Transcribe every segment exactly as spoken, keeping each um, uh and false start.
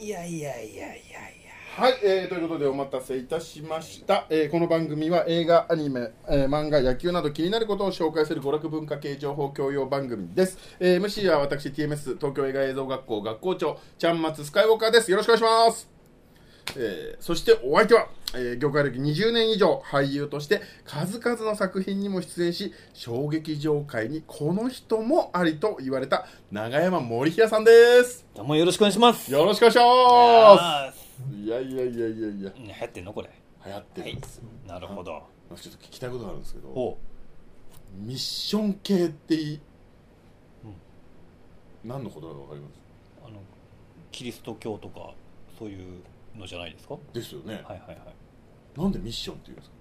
いやいやいやいやいや。 はい、えー、ということでお待たせいたしました、えー、この番組は映画、アニメ、えー、漫画、野球など気になることを紹介する娯楽文化系情報教養番組です、えー、エムシー は私 ティーエムエス 東京映画映像学校学校長ちゃんまつスカイウォーカーです。よろしくお願いします。えー、そしてお相手は、えー、業界歴にじゅうねん以上俳優として数々の作品にも出演し小劇場界にこの人もありと言われた永山森平さんです。 どうもよろしくお願いします。 よろしくお願いします。いやいやいやいやいや、 流行ってんのこれ。 流行ってるんですよ、 はい、なるほど。 ちょっと聞きたいことがあるんですけど、 おミッション系っていい、うん、何のことだか分かります？ あのキリスト教とかそういうのじゃないですか？ ですよね。 はいはいはい。 なんでミッションっていうんですか？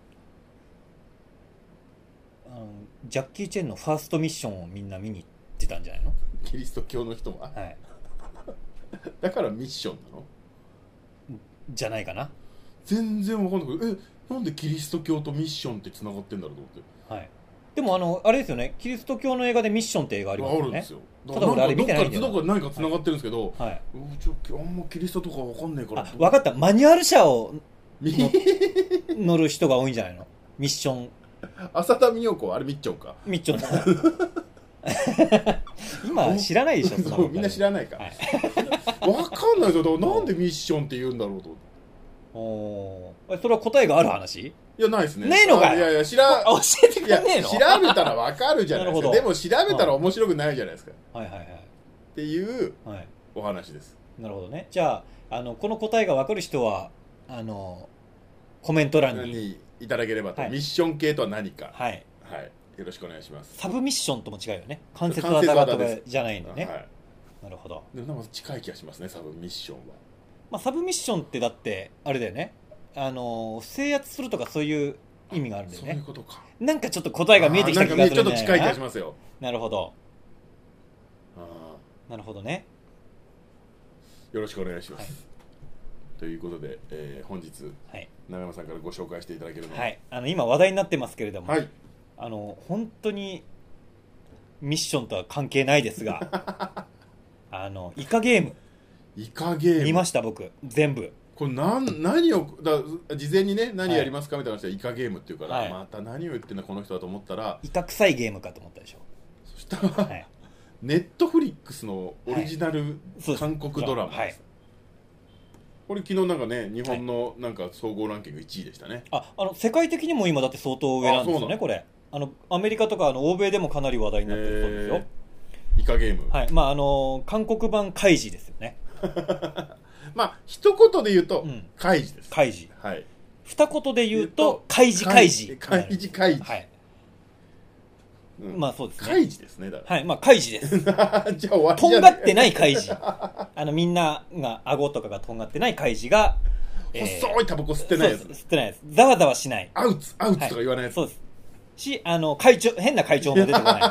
あのジャッキー・チェンのファーストミッションをみんな見に行ってたんじゃないの？ キリスト教の人は、 はい、 だからミッションなのじゃないかな。 全然わかんないけど、え、なんでキリスト教とミッションってつながってんだろうと思って。 はい。でもあのあれですよね、キリスト教の映画でミッションって映画ありますよね。 あるんですよ。 ただ俺あれ見てないんだよ。 どっか何かつながってるんですけど、 はい、 ちょあんまキリストとかわかんないから。 あ、分かった。マニュアル車を乗る人が多いんじゃないの？ミッション。 浅田美代子はあれミッチョンか。 ミッチョン今知らないでしょ。 そうみんな知らないか、はい、分かんないですよ。なんでミッションって言うんだろうと。 おー、それは答えがある話？ いやないですね。 ねえのかよ。 いやいや知ら教えてくれねえの？ 調べたら分かるじゃないですか。でも調べたら面白くないじゃないですか、 はいはいはい、 っていうお話です、 はい、なるほどね。じゃあ、あのこの答えが分かる人はあのコメント欄にいただければと、はい、ミッション系とは何か、はいはい、よろしくお願いします。 サブミッションとも違うよね。関節技がとかじゃないんでね、はい、なるほど。 でもなんか近い気がしますね、サブミッションは。 まあ、サブミッションってだってあれだよね、あの制圧するとかそういう意味があるんだよね。 そういうことか。 なんかちょっと答えが見えてきた気がするんじゃないかな。 ちょっと近い気がしますよ。 なるほど。 あなるほどね。 よろしくお願いします、はい、ということで、えー、本日、はい、永山さんからご紹介していただけるのは、 はい、あの今話題になってますけれども、 はい、 あの本当にミッションとは関係ないですがあのイカゲームイカゲーム見ました僕全部。 これ何何をだ事前にね何やりますかみたいな話でイカゲームっていうから、はい、また何を言ってんだこの人だと思ったらイカ臭いゲームかと思ったでしょ。 そしたら、はい、ネットフリックスのオリジナル韓国ドラマです、はい、これ昨日なんかね日本のなんか総合ランキングいちいでしたね、 はい、ああの世界的にも今だって相当上なんですよね。これあのアメリカとかあの欧米でもかなり話題になってるそうですよ。 イカゲーム、 はい、まああの韓国版カイジですよねまあ一言で言うと、うん、カイジです。 カイジ、 はい、 二言で言うとカイジカイジカイジカイジ、 はい、うん、まあそうですね。 カイジですね。だからはい、まあカイジですじゃあ終わりとんがってないカイジあのみんなが顎とかがとんがってないカイジが、 えー、細いタバコ吸ってないやつ。 吸ってないやつ。ざわざわしない。 アウツアウツとか言わないやつ、 はい、そうですし、あの会長変な会長も出てこない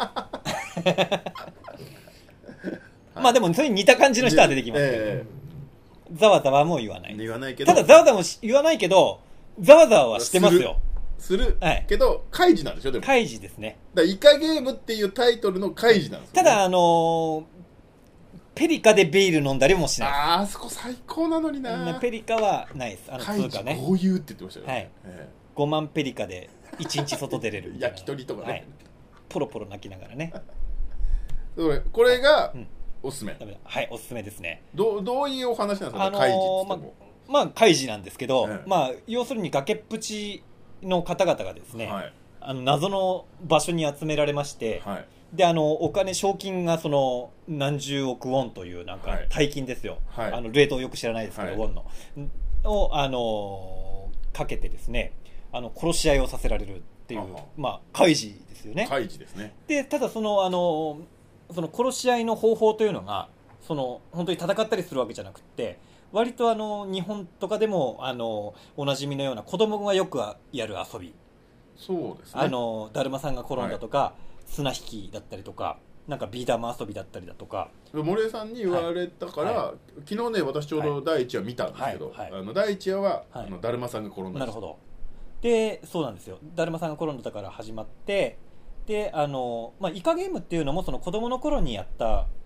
まあでもそれに似た感じの人は出てきますけど、えー、ざわざわも言わない。 言わないけど、 ただざわざわも言わないけどざわざわはしてますよ。 する、はい、けどカイジなんでしょ。でもカイジですね。 だからイカゲームっていうタイトルのカイジなんですよ、ね、 ただあのー、ペリカでビール飲んだりもしない。 ああそこ最高なのにな。 ペリカはないです。あのカイジ豪遊って言ってましたよね、はいえー、ごまんペリカでいちにち外出れるみたいな焼き鳥とかね、はい、 ポロポロ泣きながらねこれがおすすめ、 うん、はいおすすめですね。 ど, どういうお話なんですか、あのー、カイジって言っても。 まあ、まあ、カイジなんですけど、 ええ、 まあ、要するに崖っぷちの方々がですね、はい、あの謎の場所に集められまして、はい、であのお金賞金がその何十億ウォンというなんか大金ですよ、はい、あのレートをよく知らないですけど、はい、ウォンのをあのかけてですね、あの殺し合いをさせられるっていう、まあカイジですよね。 カイジですね。 でただそのあのその殺し合いの方法というのがその本当に戦ったりするわけじゃなくて、割とあの日本とかでもあのおなじみのような子供がよくやる遊び、 そうですね、 あのだるまさんが転んだとか、はい、砂引きだったりとか、なんかビー玉遊びだったりだとか。 森江さんに言われたから、はいはい、昨日ね私ちょうどだいいちわ見たんですけど、はいはい、あのだいいちわは、はい、あのだるまさんが転んだ。 なるほど。でそうなんですよ、だるまさんが転んだから始まって、であの、まあ、イカゲームっていうのもその子供の頃にやった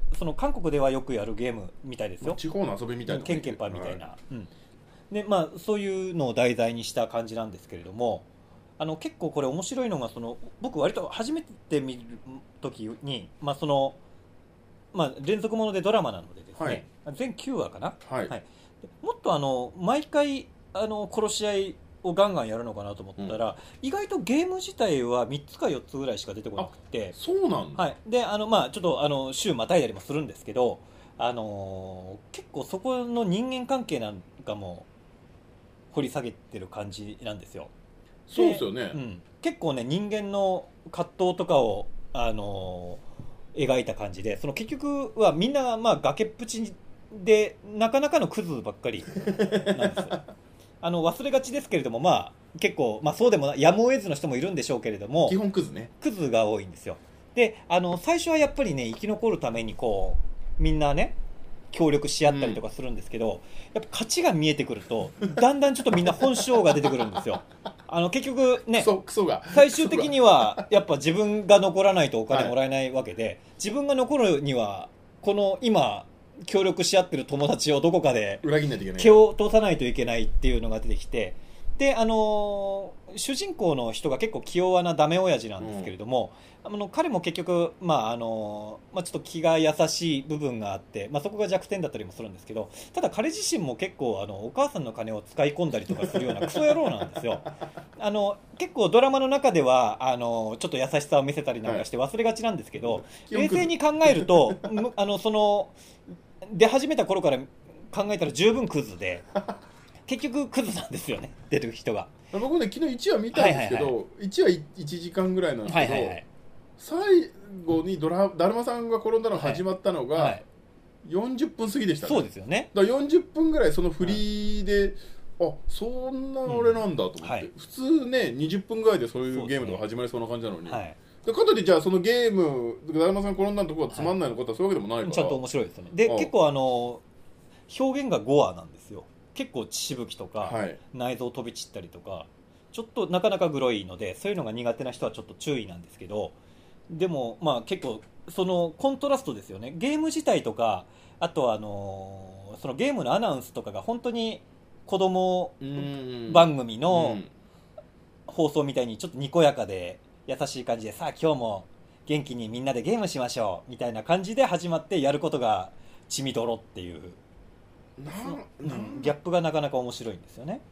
その韓国ではよくやるゲームみたいですよ。 地方の遊びみたいな、 ケンケンパみたいな、はい、うん、でまあ、そういうのを題材にした感じなんですけれども、あの結構これ面白いのが、その僕割と初めて見る時に、まあそのまあ、連続ものでドラマなのでですね、はい、全きゅうわかな、 はいはい、 もっとあの毎回あの殺し合いをガンガンやるのかなと思ったら、うん、意外とゲーム自体はみっつかよっつぐらいしか出てこなくて、 そうなんだ、 はい、であの、まあ、ちょっとあの週またいだりもするんですけど、あのー、結構そこの人間関係なんかも掘り下げてる感じなんですよ。 そうですよね、 うん、結構ね人間の葛藤とかを、あのー、描いた感じで、その結局はみんな、まあ、崖っぷちでなかなかのクズばっかりなんですよ。あの忘れがちですけれども、まあ、結構、まあ、そうでもやむを得ずの人もいるんでしょうけれども、 基本クズね、 クズが多いんですよ。であの最初はやっぱりね生き残るためにこうみんなね協力し合ったりとかするんですけど、うん、やっぱ勝ちが見えてくるとだんだんちょっとみんな本性が出てくるんですよ。あの結局ね、 クソが最終的にはやっぱ自分が残らないとお金もらえないわけで、はい、自分が残るにはこの今協力し合ってる友達をどこかで毛を通さないといけないっていうのが出てきて、であのー、主人公の人が結構気弱なダメ親父なんですけれども、うん、あの彼も結局、まああのーまあ、ちょっと気が優しい部分があって、まあ、そこが弱点だったりもするんですけど、ただ彼自身も結構あのお母さんの金を使い込んだりとかするようなクソ野郎なんですよ。あの結構ドラマの中ではあのちょっと優しさを見せたりなんかして忘れがちなんですけど、はい、冷静に考えるとあのその出始めた頃から考えたら十分クズで結局クズなんですよね、出てる人が。 僕ね昨日いちわ見たんですけど、はいはいはい、いちわいちじかんぐらいなんですけど、はいはいはい、最後にドラだるまさんが転んだのが始まったのが、はいはい、よんじゅっぷん過ぎでしたね。 そうですよね。 だからよんじゅっぷんぐらいそのフリーで、うん、あそんな俺なんだと思って、うんはい、普通ねにじゅっぷんぐらいでそういうゲームとか始まりそうな感じなのに、はい、でかといってじゃあそのゲームだるまさん転んだのところがつまんないのことはそういうわけでもないから、 ちゃんと面白いですよね。で結構あの表現がゴアなんですよ。結構血しぶきとか、はい、内臓飛び散ったりとかちょっとなかなかグロいので、そういうのが苦手な人はちょっと注意なんですけど、でもまあ結構そのコントラストですよね。ゲーム自体とか、あとはあのそのゲームのアナウンスとかが本当に子供番組の放送みたいにちょっとにこやかで優しい感じで、さあ今日も元気にみんなでゲームしましょうみたいな感じで始まって、やることが血みどろっていうなな、うん、ギャップがなかなか面白いんですよね。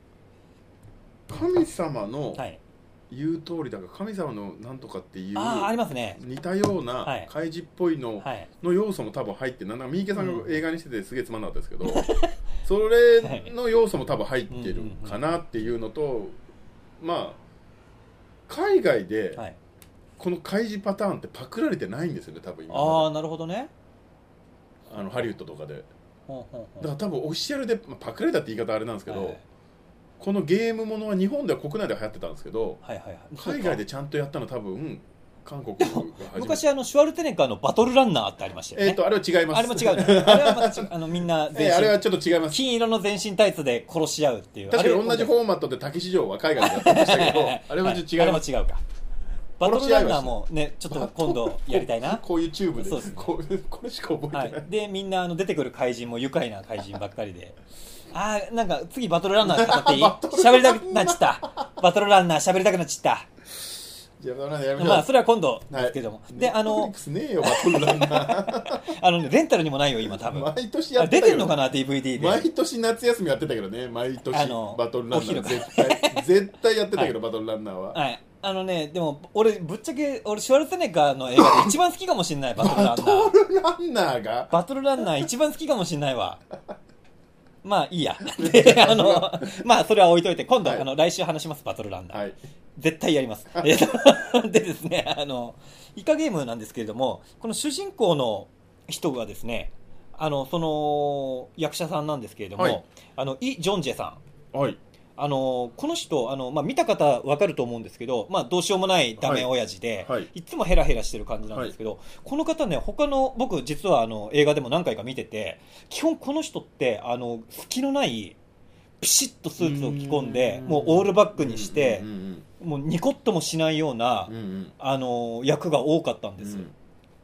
神様の言う通りだから、神様のなんとかっていうあありますね、 似たような怪獣っぽいのの要素も多分入ってる、なんか三池さんが映画にしててすげえつまんなかったですけど、うん、それの要素も多分入ってるかなっていうのと、まあ海外でこの怪獣パターンってパクられてないんですよね多分今。 ああなるほどね。 あのハリウッドとかでだから多分オフィシャルで、まあ、パクられたって言い方あれなんですけど、はい、このゲームものは日本では国内では流行ってたんですけど、はいはいはい、海外でちゃんとやったのは多分韓国が初めて。 昔あのシュワルツェネッガーのバトルランナーってありましたよね。 えーとあれは違います。 あれも違う、ね、あれはまた違うあのみんな全身、 えー、あれはちょっと違います。 金色の全身タイツで殺し合うっていう。 確かに同じフォーマットで竹市場は海外でやってましたけどあれはちょっと違います、 はい、あれも違うか。バトルランナーもねちょっと今度やりたいな。 こういうチューブで、 そうですね、 こうこれしか覚えてない、はい、 でみんなあの出てくる怪人も愉快な怪人ばっかりであーなんか次バトルランナー語っていい喋りたくなっちゃったバトルランナー喋りたくなっちゃった。 じゃあバトルランナーやめましょう。 まあそれは今度ですけども、はい、であのねえよバトルランナーあの、ね、レンタルにもないよ今多分。 毎年やってた出てんのかな ディーブイディー で。 毎年夏休みやってたけどね。毎年バトルランナー絶対絶対やってたけど、はい、バトルランナーは。 はい。あのねでも俺ぶっちゃけ俺シュワルツェネッガーの映画で一番好きかもしれないバトルランナー。 バトルランナーがバトルランナー一番好きかもしれないわ。まあいいや。であのまあそれは置いといて今度、はい、あの来週話しますバトルランナー。はい、絶対やります。でですねあのイカゲームなんですけれども、この主人公の人がですねあのその役者さんなんですけれども、はい、あのイ・ジョンジェさん。はい。あのこの人あの、まあ、見た方分かると思うんですけど、まあ、どうしようもないダメ親父で、はいはい、いつもヘラヘラしてる感じなんですけど、はい、この方ね他の僕実はあの映画でも何回か見てて、基本この人ってあの隙のないピシッとスーツを着込んでもうオールバックにしてもうニコッともしないようなあの役が多かったんです。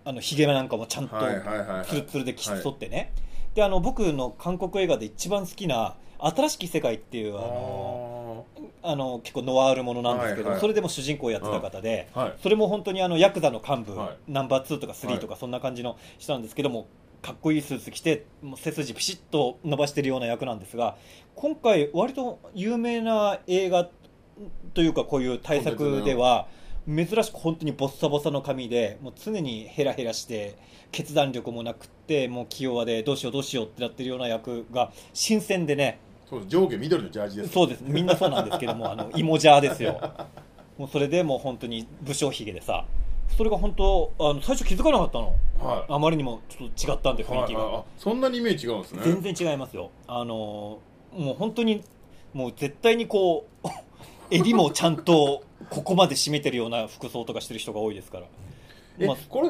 あのひげなんかもちゃんとツルツルできっとってね、はい、であの僕の韓国映画で一番好きな新しき世界っていうあのあの結構ノワールものなんですけど、はいはい、それでも主人公をやってた方で、はい、それも本当にあのヤクザの幹部、はい、ナンバーツーとかスリーとかそんな感じの人なんですけども、かっこいいスーツ着てもう背筋ピシッと伸ばしてるような役なんですが、今回割と有名な映画というかこういう大作では珍しく本当にボッサボサの髪でもう常にヘラヘラして決断力もなくってもう気弱でどうしようどうしようってなってるような役が新鮮でね、 そう上下緑のジャージです、ね、 そうですみんなそうなんですけどもあの芋ジャーですよもうそれでもう本当に武将髭でさ、それが本当あの最初気づかなかったの、はい、あまりにもちょっと違ったんで雰囲気が、はいはい、 そんなにイメージ違うんですね。 全然違いますよ。あのもう本当にもう絶対にこう襟もちゃんとここまで締めてるような服装とかしてる人が多いですから。 え、まあ、これ、うん、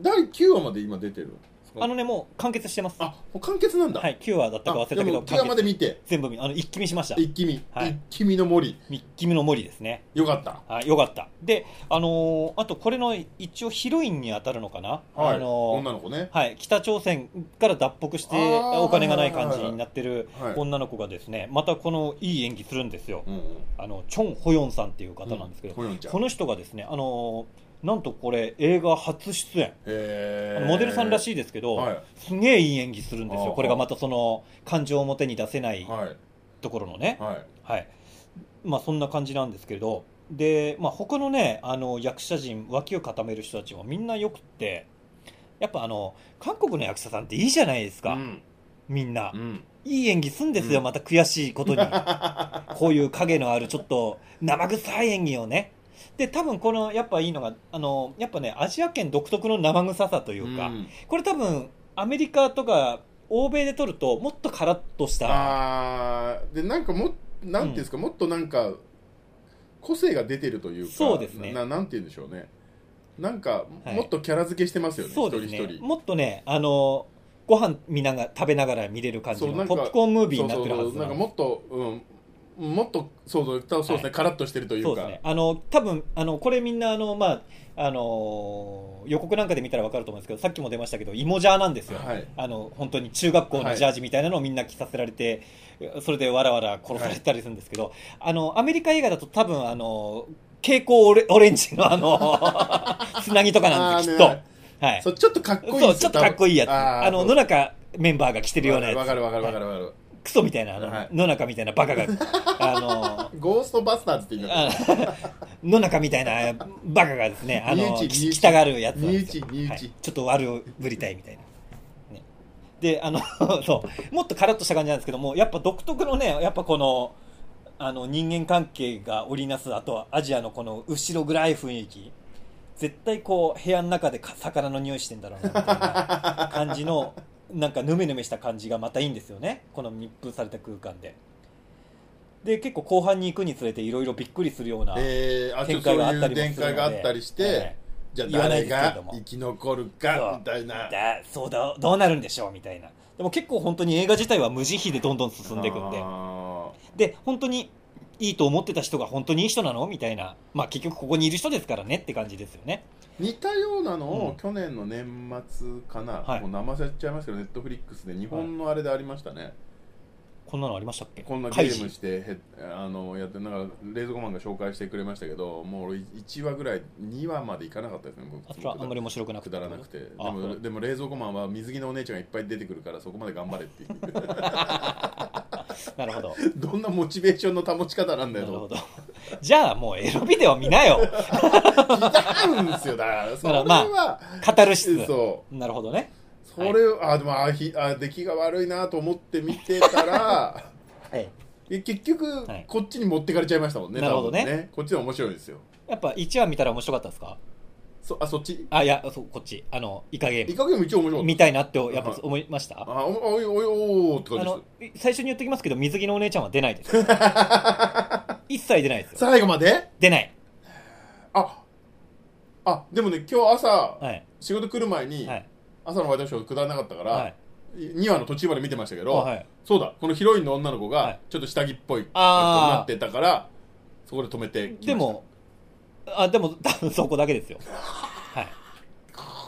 だいきゅうわまで今出てる？ あのねもう完結してます。 あ、もう完結なんだ。 はい、きゅうわだったか忘れたけどきゅうわまで見て全部見あの一気見しました。 一気見、はい、一気見の森一気見の森ですね。 よかった。 はい、よかった。で、あのー、あとこれの一応ヒロインに当たるのかな、 はい、 あのー、 女の子ね、 はい、北朝鮮から脱北してお金がない感じになってる女の子がですね、またこのいい演技するんですよ、うんうん、あのチョン・ホヨンさんっていう方なんですけど、うん、この人がですね、あのーなんとこれ映画初出演、あのモデルさんらしいですけど、はい、すげえいい演技するんですよ。これがまたその感情を表に出せないところのね、はいはい、まあそんな感じなんですけど、で、まあ、他のねあの役者陣脇を固める人たちもみんなよくって、やっぱあの韓国の役者さんっていいじゃないですか、うん、みんな、うん、いい演技するんですよ、うん、また悔しいことにこういう影のあるちょっと生臭い演技をね。で多分このやっぱいいのがあのやっぱねアジア圏独特の生臭さというか、うん、これ多分アメリカとか欧米で撮るともっとカラッとした、 あでなんかもなんていうんですか、うん、もっとなんか個性が出てるというか、 そうですね、 ななんていうんでしょうね、なんかもっとキャラ付けしてますよね、はい、一人一人、ね、 もっとねあのご飯見ながら食べながら見れる感じのポップコーンムービーになってるはずなの。 なんかもっと、うんもっとそうそうそうですね、はい、カラッとしてるというか、そうですね、 あの多分あのこれみんなあの、まあ、あの予告なんかで見たら分かると思うんですけど、さっきも出ましたけど芋ジャーなんですよ、はい、あの本当に中学校のジャージみたいなのをみんな着させられて、はい、それでわらわら殺されたりするんですけど、はい、あのアメリカ映画だと多分あの蛍光オレ、オレンジのあのつなぎとかなんですきっと、ね、はい、 そうちょっとかっこいいですよ、 そうちょっとかっこいいやつ、あの野中メンバーが着てるようなやつ、 わかるわかるわかるわかる、はい、 クソみたいなあの、はい、野中みたいなバカがあのゴーストバスターズって言うんだ野中みたいなバカがですねあの着たがるやつなんですよ、 はい、ちょっと悪ぶりたいみたいな、ね、であのそうもっとカラッとした感じなんですけども、やっぱ独特のねやっぱこのあの人間関係が織りなす、あとはアジアのこの後ろ暗い雰囲気、絶対こう部屋の中で魚の匂いしてんだろうなみたいな感じのなんかヌメヌメした感じがまたいいんですよね、この密封された空間で。で結構後半に行くにつれていろいろびっくりするような展開があったりもするので、えー、そういう展開があったりして、えー、じゃあ誰が生き残るかみたいな、 だそうだどうなるんでしょうみたいな。でも結構本当に映画自体は無慈悲でどんどん進んでいくんで、で本当にいいと思ってた人が本当にいい人なのみたいな、まあ結局ここにいる人ですからねって感じですよね。 似たようなのを、うん、去年の年末かな、はい、もう名前忘れちゃいますけどネットフリックスで日本のあれでありましたね、はい、 こんなのありましたっけ。 こんなゲームしてあのやってなんか冷蔵庫マンが紹介してくれましたけど、もういちわぐらいにわまでいかなかったですね。僕あんまり面白くなくてくだらなくて、でも、でも冷蔵庫マンは水着のお姉ちゃんがいっぱい出てくるからそこまで頑張れっていうなるほどどんなモチベーションの保ち方なんだよ。 なるほどじゃあもうエロビデオ見なよ違うんですよ、だからそれは、まあ、 カタルシス。そうなるほどね。 それ、はい、あでもあひあ出来が悪いなと思って見てたら、はい、結局、はい、こっちに持ってかれちゃいましたもんね。 なるほど ね, ねこっちで面白いですよ。 やっぱいちわ見たら面白かったですか。 そあそっちあいやそこっちあのイカゲームイカゲーム一応面白い見たいなってやっぱ思いました。 あおおいおいおおって感じです。最初に言っておきますけど水着のお姉ちゃんは出ないです一切出ないですよ。 最後まで出ない。 ああでもね今日朝、はい、仕事来る前に、はい、朝のワイドショーくだらなかったから、はい、にわの途中まで見てましたけど、はい、そうだこのヒロインの女の子がちょっと下着っぽいなってたから、はい、そこで止めてきました。 でもあでも多分そこだけですよはいだっ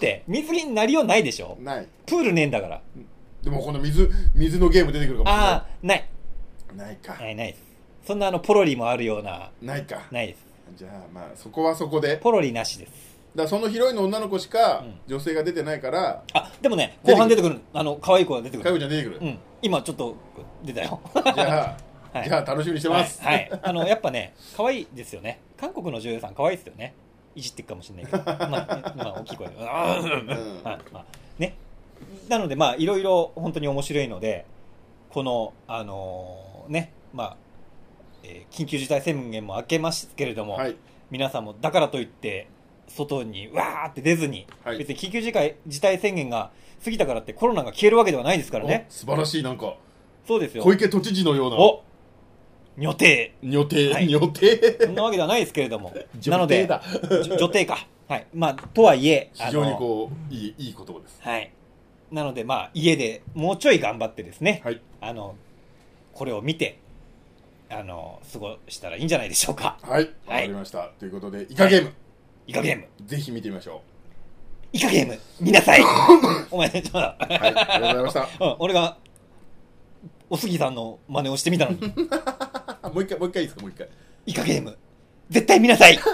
って水着になりようないでしょ。 ない。 プールねえんだから。 でもこの水水のゲーム出てくるかもしれない。ああ、 ないないか。 ないないです。そんなあのポロリもあるような。 ないか。 ないです。 じゃあまあそこはそこでポロリなしです。 だからそのヒロインの女の子しか女性が出てないから、 うん、あでもね後半出てくる、あの可愛い子が出てくる。 可愛い子ちゃん出てくる、 うん、今ちょっと出たよ。 じゃあ、はい、じゃあ楽しみにしてます。 はい、はい、あのやっぱね可愛いですよね。韓国の女優さん可愛いですよね。いじってるかもしれないけど、まあ、まあ大きい声で、うんはいまあね、なのでまあいろいろ本当に面白いので、このあのー、ねまあ、えー、緊急事態宣言も明けますけれども、はい、皆さんもだからといって外にわーって出ずに、はい、別に緊急事態事態宣言が過ぎたからってコロナが消えるわけではないですからね。 素晴らしい。なんかそうですよ、 小池都知事のようなお女帝女帝、はい、女帝そんなわけではないですけれどもなので女帝か、はいまあ、とはいえ非常にこういい、いい言葉です。 はいなのでまあ家でもうちょい頑張ってですね、 はい、 あのこれを見てあの過ごしたらいいんじゃないでしょうか。 はいわ、はい、かりました。ということでイカゲーム、はい、 イカゲームぜひ見てみましょう。イカゲーム見なさいお前ちょっとはいありがとうございました、 うん、俺がおすぎさんの真似をしてみたのにもう一回もう一回いいですか。もう一回イカゲーム絶対見なさい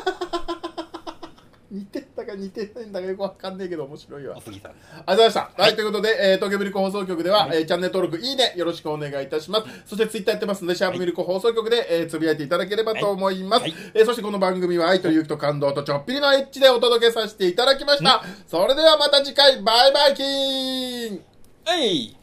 似てたか似てないんだかよくわかんないけど面白いわ。 おすぎさんありがとうございました。はい、はい、ということで、えー、東京ミルク放送局では、はい、えー、チャンネル登録いいねよろしくお願いいたします。そしてツイッターやってますので、シャープミルク放送局で、えー、つぶやいていただければと思います、はいはい、えー、そしてこの番組は愛と勇気と感動とちょっぴりのエッジでお届けさせていただきました。それではまた次回バイバイキーン。 はい。